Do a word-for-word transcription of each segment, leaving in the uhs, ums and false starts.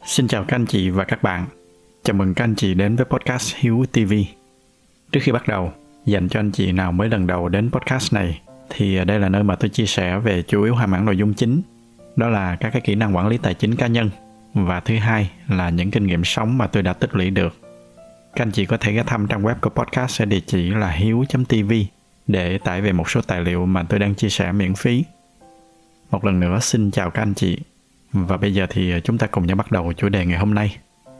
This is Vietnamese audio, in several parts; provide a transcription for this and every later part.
Xin chào các anh chị và các bạn. Chào mừng các anh chị đến với podcast Hiếu ti vi. Trước khi bắt đầu, dành cho anh chị nào mới lần đầu đến podcast này, thì đây là nơi mà tôi chia sẻ về chủ yếu hai mảng nội dung chính. Đó là các cái kỹ năng quản lý tài chính cá nhân, và thứ hai là những kinh nghiệm sống mà tôi đã tích lũy được. Các anh chị có thể ghé thăm trang web của podcast ở địa chỉ là hiếu chấm ti vi để tải về một số tài liệu mà tôi đang chia sẻ miễn phí. Một lần nữa xin chào các anh chị. Và bây giờ thì chúng ta cùng nhau bắt đầu chủ đề ngày hôm nay.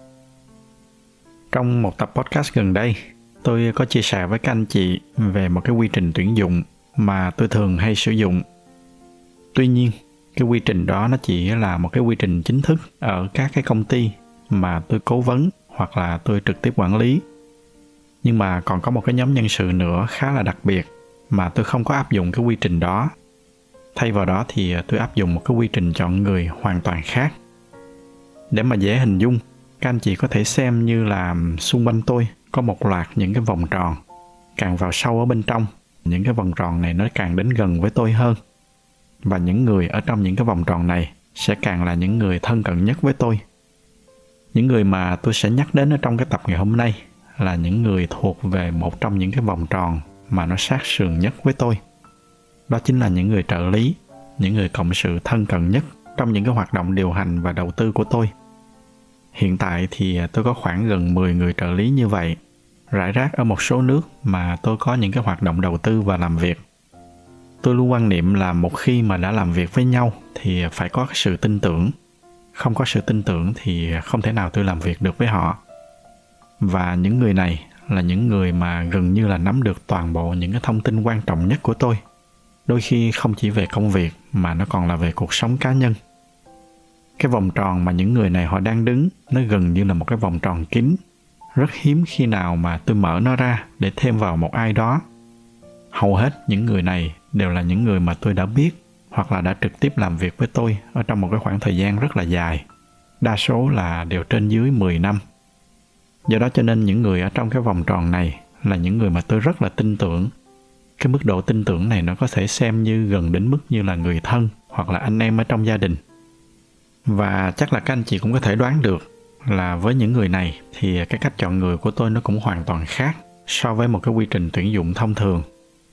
Trong một tập podcast gần đây, tôi có chia sẻ với các anh chị về một cái quy trình tuyển dụng mà tôi thường hay sử dụng. Tuy nhiên, cái quy trình đó nó chỉ là một cái quy trình chính thức ở các cái công ty mà tôi cố vấn hoặc là tôi trực tiếp quản lý. Nhưng mà còn có một cái nhóm nhân sự nữa khá là đặc biệt mà tôi không có áp dụng cái quy trình đó. Thay vào đó thì tôi áp dụng một cái quy trình chọn người hoàn toàn khác. Để mà dễ hình dung, các anh chị có thể xem như là xung quanh tôi có một loạt những cái vòng tròn. Càng vào sâu ở bên trong, những cái vòng tròn này nó càng đến gần với tôi hơn. Và những người ở trong những cái vòng tròn này sẽ càng là những người thân cận nhất với tôi. Những người mà tôi sẽ nhắc đến ở trong cái tập ngày hôm nay là những người thuộc về một trong những cái vòng tròn mà nó sát sườn nhất với tôi. Đó chính là những người trợ lý, những người cộng sự thân cận nhất trong những cái hoạt động điều hành và đầu tư của tôi. Hiện tại thì tôi có khoảng gần mười người trợ lý như vậy, rải rác ở một số nước mà tôi có những cái hoạt động đầu tư và làm việc. Tôi luôn quan niệm là một khi mà đã làm việc với nhau thì phải có cái sự tin tưởng. Không có sự tin tưởng thì không thể nào tôi làm việc được với họ. Và những người này là những người mà gần như là nắm được toàn bộ những cái thông tin quan trọng nhất của tôi. Đôi khi không chỉ về công việc mà nó còn là về cuộc sống cá nhân. Cái vòng tròn mà những người này họ đang đứng, nó gần như là một cái vòng tròn kín. Rất hiếm khi nào mà tôi mở nó ra để thêm vào một ai đó. Hầu hết những người này đều là những người mà tôi đã biết hoặc là đã trực tiếp làm việc với tôi ở trong một cái khoảng thời gian rất là dài. Đa số là đều trên dưới mười năm. Do đó cho nên những người ở trong cái vòng tròn này là những người mà tôi rất là tin tưởng. Cái mức độ tin tưởng này nó có thể xem như gần đến mức như là người thân hoặc là anh em ở trong gia đình. Và chắc là các anh chị cũng có thể đoán được là với những người này thì cái cách chọn người của tôi nó cũng hoàn toàn khác so với một cái quy trình tuyển dụng thông thường.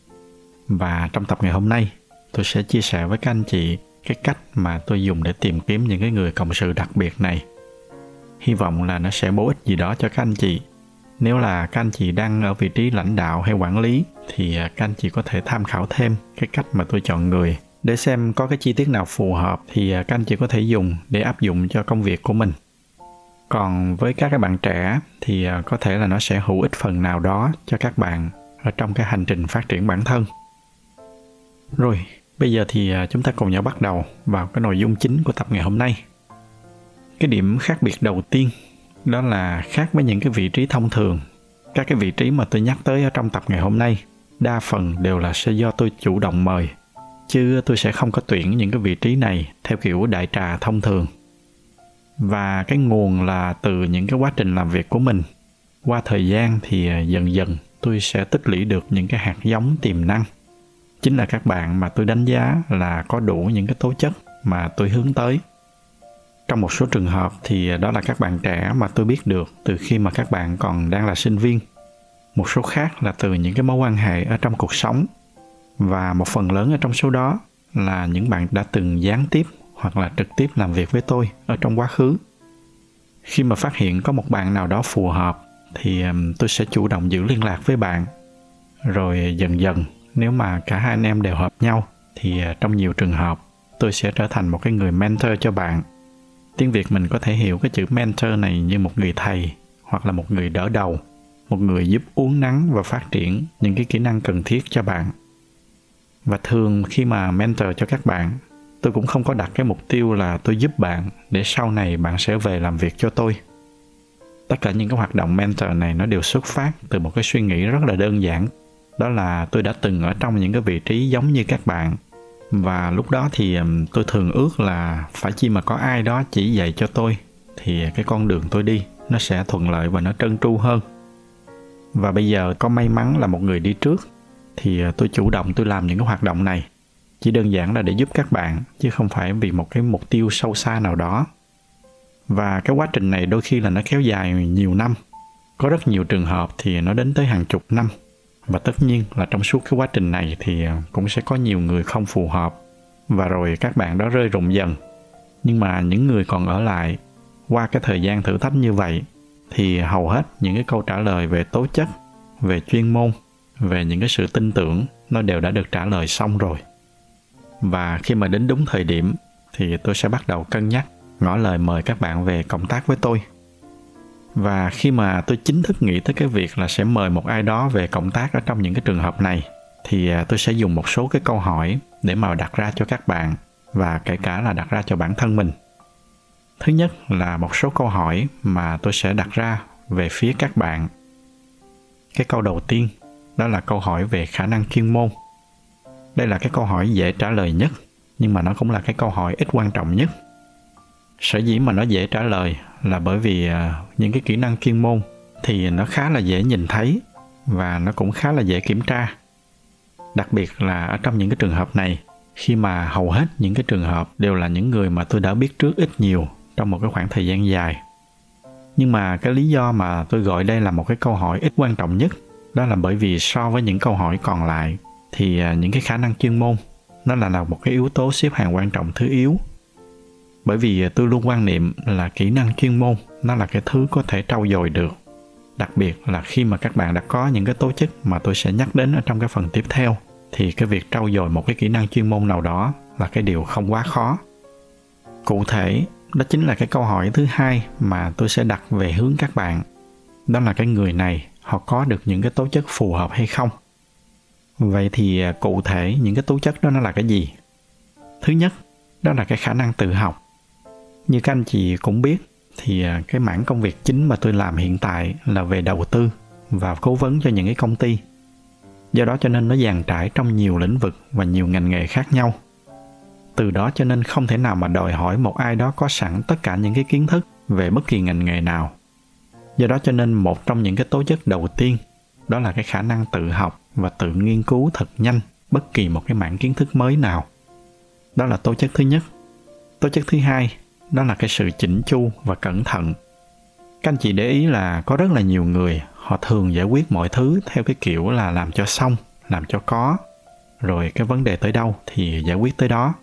Và trong tập ngày hôm nay, tôi sẽ chia sẻ với các anh chị cái cách mà tôi dùng để tìm kiếm những cái người cộng sự đặc biệt này. Hy vọng là nó sẽ bổ ích gì đó cho các anh chị. Nếu là các anh chị đang ở vị trí lãnh đạo hay quản lý thì các anh chị có thể tham khảo thêm cái cách mà tôi chọn người để xem có cái chi tiết nào phù hợp thì các anh chị có thể dùng để áp dụng cho công việc của mình. Còn với các cái bạn trẻ thì có thể là nó sẽ hữu ích phần nào đó cho các bạn ở trong cái hành trình phát triển bản thân. Rồi, bây giờ thì chúng ta cùng nhau bắt đầu vào cái nội dung chính của tập ngày hôm nay. Cái điểm khác biệt đầu tiên đó là khác với những cái vị trí thông thường. Các cái vị trí mà tôi nhắc tới ở trong tập ngày hôm nay đa phần đều là sẽ do tôi chủ động mời, chứ tôi sẽ không có tuyển những cái vị trí này theo kiểu đại trà thông thường. Và cái nguồn là từ những cái quá trình làm việc của mình. Qua thời gian thì dần dần tôi sẽ tích lũy được những cái hạt giống tiềm năng. Chính là các bạn mà tôi đánh giá là có đủ những cái tố chất mà tôi hướng tới. Trong một số trường hợp thì đó là các bạn trẻ mà tôi biết được từ khi mà các bạn còn đang là sinh viên. Một số khác là từ những cái mối quan hệ ở trong cuộc sống. Và một phần lớn ở trong số đó là những bạn đã từng gián tiếp hoặc là trực tiếp làm việc với tôi ở trong quá khứ. Khi mà phát hiện có một bạn nào đó phù hợp thì tôi sẽ chủ động giữ liên lạc với bạn. Rồi dần dần nếu mà cả hai anh em đều hợp nhau thì trong nhiều trường hợp tôi sẽ trở thành một cái người mentor cho bạn. Tiếng Việt mình có thể hiểu cái chữ mentor này như một người thầy hoặc là một người đỡ đầu, một người giúp uốn nắn và phát triển những cái kỹ năng cần thiết cho bạn. Và thường khi mà mentor cho các bạn, tôi cũng không có đặt cái mục tiêu là tôi giúp bạn để sau này bạn sẽ về làm việc cho tôi. Tất cả những cái hoạt động mentor này nó đều xuất phát từ một cái suy nghĩ rất là đơn giản. Đó là tôi đã từng ở trong những cái vị trí giống như các bạn. Và lúc đó thì tôi thường ước là phải chi mà có ai đó chỉ dạy cho tôi thì cái con đường tôi đi nó sẽ thuận lợi và nó trơn tru hơn. Và bây giờ có may mắn là một người đi trước thì tôi chủ động tôi làm những cái hoạt động này. Chỉ đơn giản là để giúp các bạn chứ không phải vì một cái mục tiêu sâu xa nào đó. Và cái quá trình này đôi khi là nó kéo dài nhiều năm. Có rất nhiều trường hợp thì nó đến tới hàng chục năm. Và tất nhiên là trong suốt cái quá trình này thì cũng sẽ có nhiều người không phù hợp. Và rồi các bạn đó rơi rụng dần. Nhưng mà những người còn ở lại, qua cái thời gian thử thách như vậy, thì hầu hết những cái câu trả lời về tố chất, về chuyên môn, về những cái sự tin tưởng, nó đều đã được trả lời xong rồi. Và khi mà đến đúng thời điểm, thì tôi sẽ bắt đầu cân nhắc, ngỏ lời mời các bạn về cộng tác với tôi. Và khi mà tôi chính thức nghĩ tới cái việc là sẽ mời một ai đó về cộng tác ở trong những cái trường hợp này, thì tôi sẽ dùng một số cái câu hỏi để mà đặt ra cho các bạn, và kể cả là đặt ra cho bản thân mình. Thứ nhất là một số câu hỏi mà tôi sẽ đặt ra về phía các bạn. Cái câu đầu tiên, đó là câu hỏi về khả năng chuyên môn. Đây là cái câu hỏi dễ trả lời nhất, nhưng mà nó cũng là cái câu hỏi ít quan trọng nhất. Sở dĩ mà nó dễ trả lời là bởi vì những cái kỹ năng chuyên môn thì nó khá là dễ nhìn thấy và nó cũng khá là dễ kiểm tra. Đặc biệt là ở trong những cái trường hợp này, khi mà hầu hết những cái trường hợp đều là những người mà tôi đã biết trước ít nhiều trong một cái khoảng thời gian dài. Nhưng mà cái lý do mà tôi gọi đây là một cái câu hỏi ít quan trọng nhất, đó là bởi vì so với những câu hỏi còn lại thì những cái khả năng chuyên môn nó là, là một cái yếu tố xếp hàng quan trọng thứ yếu. Bởi vì tôi luôn quan niệm là kỹ năng chuyên môn nó là cái thứ có thể trau dồi được. Đặc biệt là khi mà các bạn đã có những cái tố chất mà tôi sẽ nhắc đến ở trong cái phần tiếp theo, thì cái việc trau dồi một cái kỹ năng chuyên môn nào đó là cái điều không quá khó. Cụ thể, đó chính là cái câu hỏi thứ hai mà tôi sẽ đặt về hướng các bạn. Đó là cái người này, họ có được những cái tố chất phù hợp hay không? Vậy thì cụ thể những cái tố chất đó nó là cái gì? Thứ nhất, đó là cái khả năng tự học. Như các anh chị cũng biết, thì cái mảng công việc chính mà tôi làm hiện tại là về đầu tư và cố vấn cho những cái công ty. Do đó cho nên nó dàn trải trong nhiều lĩnh vực và nhiều ngành nghề khác nhau. Từ đó cho nên không thể nào mà đòi hỏi một ai đó có sẵn tất cả những cái kiến thức về bất kỳ ngành nghề nào. Do đó cho nên một trong những cái tố chất đầu tiên, đó là cái khả năng tự học và tự nghiên cứu thật nhanh bất kỳ một cái mảng kiến thức mới nào. Đó là tố chất thứ nhất. Tố chất thứ hai, đó là cái sự chỉnh chu và cẩn thận. Các anh chị để ý là có rất là nhiều người, họ thường giải quyết mọi thứ theo cái kiểu là làm cho xong, làm cho có. Rồi cái vấn đề tới đâu thì giải quyết tới đó.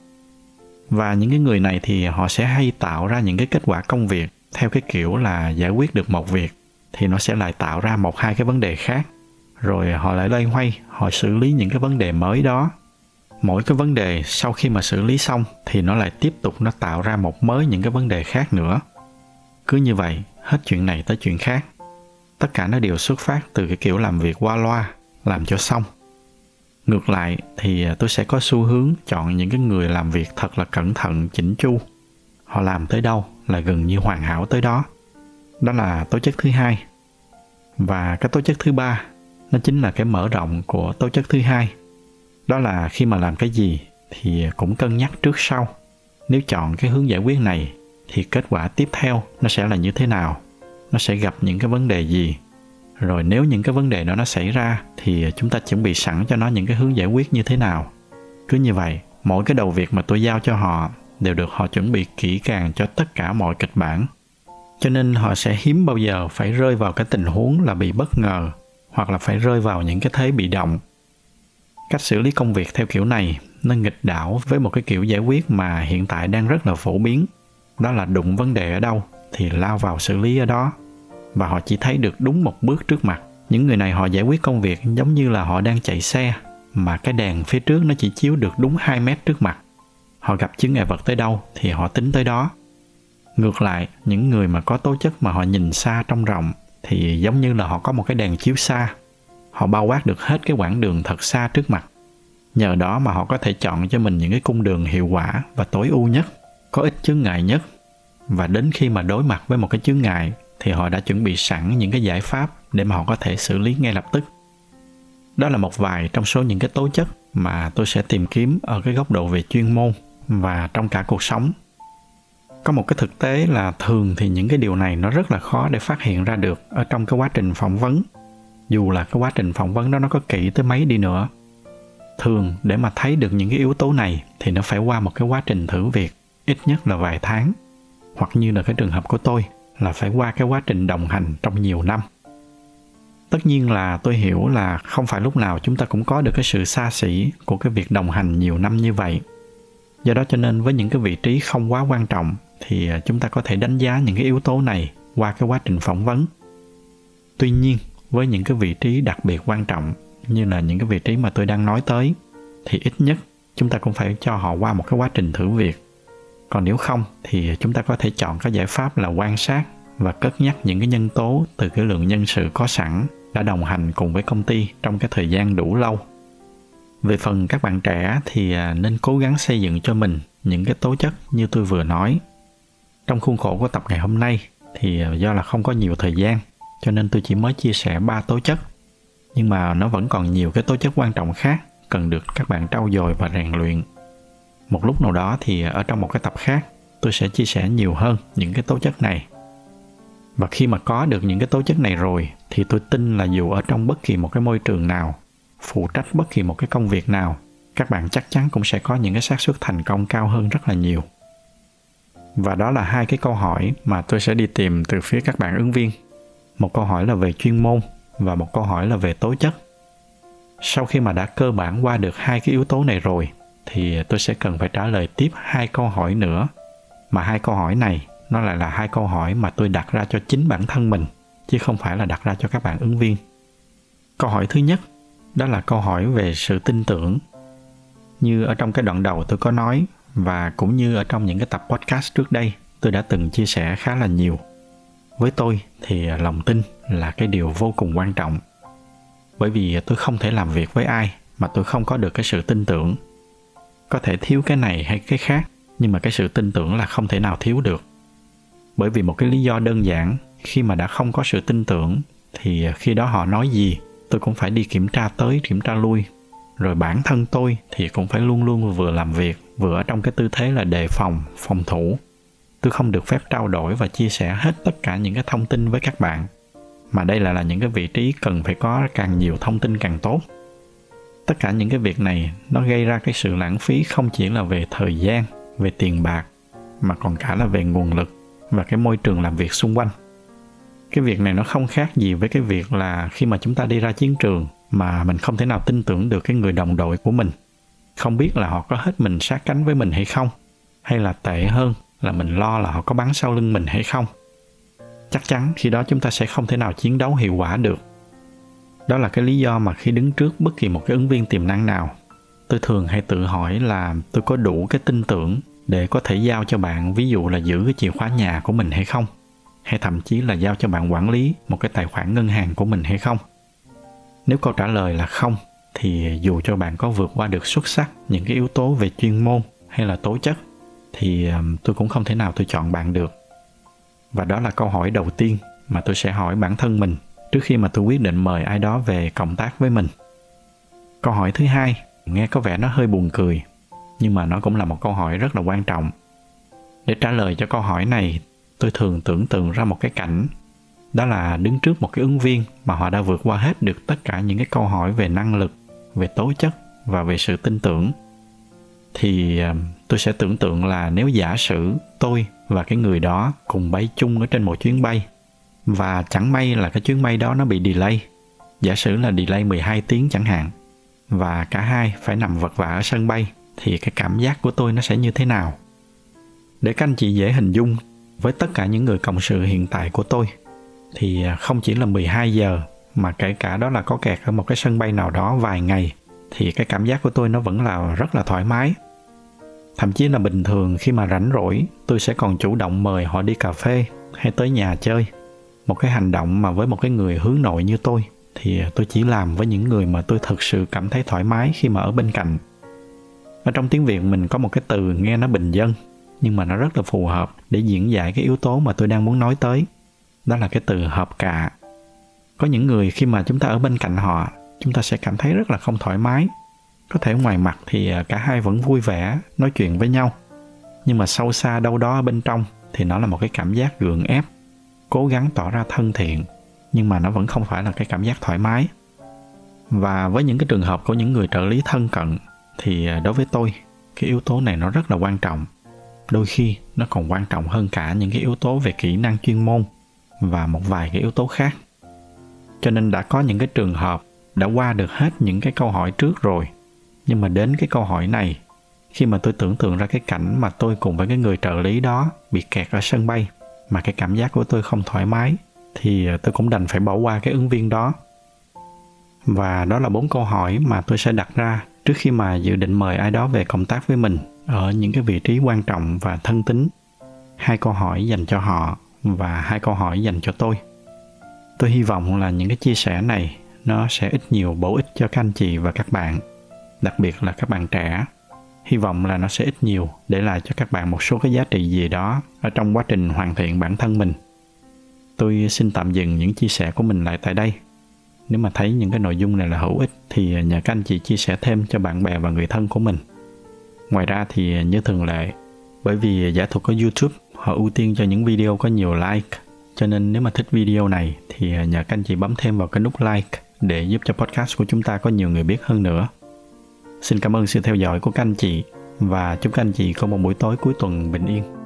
Và những cái người này thì họ sẽ hay tạo ra những cái kết quả công việc theo cái kiểu là giải quyết được một việc thì nó sẽ lại tạo ra một hai cái vấn đề khác. Rồi họ lại loay hoay, họ xử lý những cái vấn đề mới đó. Mỗi cái vấn đề sau khi mà xử lý xong thì nó lại tiếp tục nó tạo ra một mới những cái vấn đề khác nữa. Cứ như vậy, hết chuyện này tới chuyện khác. Tất cả nó đều xuất phát từ cái kiểu làm việc qua loa, làm cho xong. Ngược lại thì tôi sẽ có xu hướng chọn những cái người làm việc thật là cẩn thận, chỉnh chu. Họ làm tới đâu là gần như hoàn hảo tới đó. Đó là tố chất thứ hai. Và cái tố chất thứ ba, nó chính là cái mở rộng của tố chất thứ hai. Đó là khi mà làm cái gì thì cũng cân nhắc trước sau. Nếu chọn cái hướng giải quyết này thì kết quả tiếp theo nó sẽ là như thế nào? Nó sẽ gặp những cái vấn đề gì? Rồi nếu những cái vấn đề đó nó xảy ra thì chúng ta chuẩn bị sẵn cho nó những cái hướng giải quyết như thế nào? Cứ như vậy, mỗi cái đầu việc mà tôi giao cho họ đều được họ chuẩn bị kỹ càng cho tất cả mọi kịch bản. Cho nên họ sẽ hiếm bao giờ phải rơi vào cái tình huống là bị bất ngờ hoặc là phải rơi vào những cái thế bị động. Cách xử lý công việc theo kiểu này nó nghịch đảo với một cái kiểu giải quyết mà hiện tại đang rất là phổ biến. Đó là đụng vấn đề ở đâu thì lao vào xử lý ở đó. Và họ chỉ thấy được đúng một bước trước mặt. Những người này họ giải quyết công việc giống như là họ đang chạy xe, mà cái đèn phía trước nó chỉ chiếu được đúng hai mét trước mặt. Họ gặp chướng ngại vật tới đâu thì họ tính tới đó. Ngược lại, những người mà có tố chất mà họ nhìn xa trông rộng thì giống như là họ có một cái đèn chiếu xa. Họ bao quát được hết cái quãng đường thật xa trước mặt. Nhờ đó mà họ có thể chọn cho mình những cái cung đường hiệu quả và tối ưu nhất, có ít chướng ngại nhất. Và đến khi mà đối mặt với một cái chướng ngại thì họ đã chuẩn bị sẵn những cái giải pháp để mà họ có thể xử lý ngay lập tức. Đó là một vài trong số những cái tố chất mà tôi sẽ tìm kiếm ở cái góc độ về chuyên môn và trong cả cuộc sống. Có một cái thực tế là thường thì những cái điều này nó rất là khó để phát hiện ra được ở trong cái quá trình phỏng vấn. Dù là cái quá trình phỏng vấn đó nó có kỹ tới mấy đi nữa. Thường để mà thấy được những cái yếu tố này thì nó phải qua một cái quá trình thử việc, ít nhất là vài tháng. hoặc như là cái trường hợp của tôi là phải qua cái quá trình đồng hành trong nhiều năm. Tất nhiên là tôi hiểu là không phải lúc nào chúng ta cũng có được cái sự xa xỉ của cái việc đồng hành nhiều năm như vậy. Do đó cho nên với những cái vị trí không quá quan trọng thì chúng ta có thể đánh giá những cái yếu tố này qua cái quá trình phỏng vấn. Tuy nhiên, với những cái vị trí đặc biệt quan trọng như là những cái vị trí mà tôi đang nói tới thì ít nhất chúng ta cũng phải cho họ qua một cái quá trình thử việc. Còn nếu không thì chúng ta có thể chọn cái giải pháp là quan sát và cất nhắc những cái nhân tố từ cái lượng nhân sự có sẵn đã đồng hành cùng với công ty trong cái thời gian đủ lâu. Về phần các bạn trẻ thì nên cố gắng xây dựng cho mình những cái tố chất như tôi vừa nói. Trong khuôn khổ của tập ngày hôm nay thì do là không có nhiều thời gian cho nên tôi chỉ mới chia sẻ ba tố chất. Nhưng mà nó vẫn còn nhiều cái tố chất quan trọng khác cần được các bạn trau dồi và rèn luyện. Một lúc nào đó thì ở trong một cái tập khác tôi sẽ chia sẻ nhiều hơn những cái tố chất này. Và khi mà có được những cái tố chất này rồi thì tôi tin là dù ở trong bất kỳ một cái môi trường nào, phụ trách bất kỳ một cái công việc nào, các bạn chắc chắn cũng sẽ có những cái xác suất thành công cao hơn rất là nhiều. Và đó là hai cái câu hỏi mà tôi sẽ đi tìm từ phía các bạn ứng viên. Một câu hỏi là về chuyên môn và một câu hỏi là về tố chất. Sau khi mà đã cơ bản qua được hai cái yếu tố này rồi thì tôi sẽ cần phải trả lời tiếp hai câu hỏi nữa. Mà hai câu hỏi này nó lại là hai câu hỏi mà tôi đặt ra cho chính bản thân mình chứ không phải là đặt ra cho các bạn ứng viên. Câu hỏi thứ nhất đó là câu hỏi về sự tin tưởng. Như ở trong cái đoạn đầu tôi có nói và cũng như ở trong những cái tập podcast trước đây tôi đã từng chia sẻ khá là nhiều. Với tôi thì lòng tin là cái điều vô cùng quan trọng. Bởi vì tôi không thể làm việc với ai mà tôi không có được cái sự tin tưởng. Có thể thiếu cái này hay cái khác, nhưng mà cái sự tin tưởng là không thể nào thiếu được. Bởi vì một cái lý do đơn giản, khi mà đã không có sự tin tưởng thì khi đó họ nói gì tôi cũng phải đi kiểm tra tới kiểm tra lui. Rồi bản thân tôi thì cũng phải luôn luôn vừa làm việc vừa ở trong cái tư thế là đề phòng, phòng thủ. Tôi không được phép trao đổi và chia sẻ hết tất cả những cái thông tin với các bạn. Mà đây là, là những cái vị trí cần phải có càng nhiều thông tin càng tốt. Tất cả những cái việc này nó gây ra cái sự lãng phí không chỉ là về thời gian, về tiền bạc, mà còn cả là về nguồn lực và cái môi trường làm việc xung quanh. Cái việc này nó không khác gì với cái việc là khi mà chúng ta đi ra chiến trường mà mình không thể nào tin tưởng được cái người đồng đội của mình. Không biết là họ có hết mình sát cánh với mình hay không, hay là tệ hơn là mình lo là họ có bắn sau lưng mình hay không. Chắc chắn khi đó chúng ta sẽ không thể nào chiến đấu hiệu quả được. Đó là cái lý do mà khi đứng trước bất kỳ một cái ứng viên tiềm năng nào, tôi thường hay tự hỏi là tôi có đủ cái tin tưởng để có thể giao cho bạn ví dụ là giữ cái chìa khóa nhà của mình hay không, hay thậm chí là giao cho bạn quản lý một cái tài khoản ngân hàng của mình hay không. Nếu câu trả lời là không, thì dù cho bạn có vượt qua được xuất sắc những cái yếu tố về chuyên môn hay là tố chất, thì tôi cũng không thể nào tôi chọn bạn được. Và đó là câu hỏi đầu tiên mà tôi sẽ hỏi bản thân mình trước khi mà tôi quyết định mời ai đó về cộng tác với mình. Câu hỏi thứ hai, nghe có vẻ nó hơi buồn cười, nhưng mà nó cũng là một câu hỏi rất là quan trọng. Để trả lời cho câu hỏi này, tôi thường tưởng tượng ra một cái cảnh, đó là đứng trước một cái ứng viên mà họ đã vượt qua hết được tất cả những cái câu hỏi về năng lực, về tố chất và về sự tin tưởng. Thì tôi sẽ tưởng tượng là nếu giả sử tôi và cái người đó cùng bay chung ở trên một chuyến bay, và chẳng may là cái chuyến bay đó nó bị delay, giả sử là delay mười hai tiếng chẳng hạn, và cả hai phải nằm vật vã ở sân bay, thì cái cảm giác của tôi nó sẽ như thế nào? Để các anh chị dễ hình dung, với tất cả những người cộng sự hiện tại của tôi, thì không chỉ là mười hai giờ, mà kể cả đó là có kẹt ở một cái sân bay nào đó vài ngày, thì cái cảm giác của tôi nó vẫn là rất là thoải mái. Thậm chí là bình thường khi mà rảnh rỗi, tôi sẽ còn chủ động mời họ đi cà phê hay tới nhà chơi. Một cái hành động mà với một cái người hướng nội như tôi, thì tôi chỉ làm với những người mà tôi thực sự cảm thấy thoải mái khi mà ở bên cạnh. Ở trong tiếng Việt mình có một cái từ nghe nó bình dân, nhưng mà nó rất là phù hợp để diễn giải cái yếu tố mà tôi đang muốn nói tới. Đó là cái từ hợp cạ. Có những người khi mà chúng ta ở bên cạnh họ, chúng ta sẽ cảm thấy rất là không thoải mái. Có thể ngoài mặt thì cả hai vẫn vui vẻ, nói chuyện với nhau. Nhưng mà sâu xa đâu đó ở bên trong thì nó là một cái cảm giác gượng ép, cố gắng tỏ ra thân thiện, nhưng mà nó vẫn không phải là cái cảm giác thoải mái. Và với những cái trường hợp của những người trợ lý thân cận, thì đối với tôi, cái yếu tố này nó rất là quan trọng. Đôi khi nó còn quan trọng hơn cả những cái yếu tố về kỹ năng chuyên môn và một vài cái yếu tố khác. Cho nên đã có những cái trường hợp đã qua được hết những cái câu hỏi trước rồi, nhưng mà đến cái câu hỏi này, khi mà tôi tưởng tượng ra cái cảnh mà tôi cùng với cái người trợ lý đó bị kẹt ở sân bay, mà cái cảm giác của tôi không thoải mái, thì tôi cũng đành phải bỏ qua cái ứng viên đó. Và đó là bốn câu hỏi mà tôi sẽ đặt ra trước khi mà dự định mời ai đó về công tác với mình ở những cái vị trí quan trọng và thân tín. Hai câu hỏi dành cho họ và hai câu hỏi dành cho tôi. Tôi hy vọng là những cái chia sẻ này nó sẽ ít nhiều bổ ích cho các anh chị và các bạn, đặc biệt là các bạn trẻ. Hy vọng là nó sẽ ít nhiều để lại cho các bạn một số cái giá trị gì đó ở trong quá trình hoàn thiện bản thân mình. Tôi xin tạm dừng những chia sẻ của mình lại tại đây. Nếu mà thấy những cái nội dung này là hữu ích thì nhờ các anh chị chia sẻ thêm cho bạn bè và người thân của mình. Ngoài ra thì như thường lệ, bởi vì giải thuật của YouTube họ ưu tiên cho những video có nhiều like, cho nên nếu mà thích video này thì nhờ các anh chị bấm thêm vào cái nút like để giúp cho podcast của chúng ta có nhiều người biết hơn nữa. Xin cảm ơn sự theo dõi của các anh chị và chúc các anh chị có một buổi tối cuối tuần bình yên.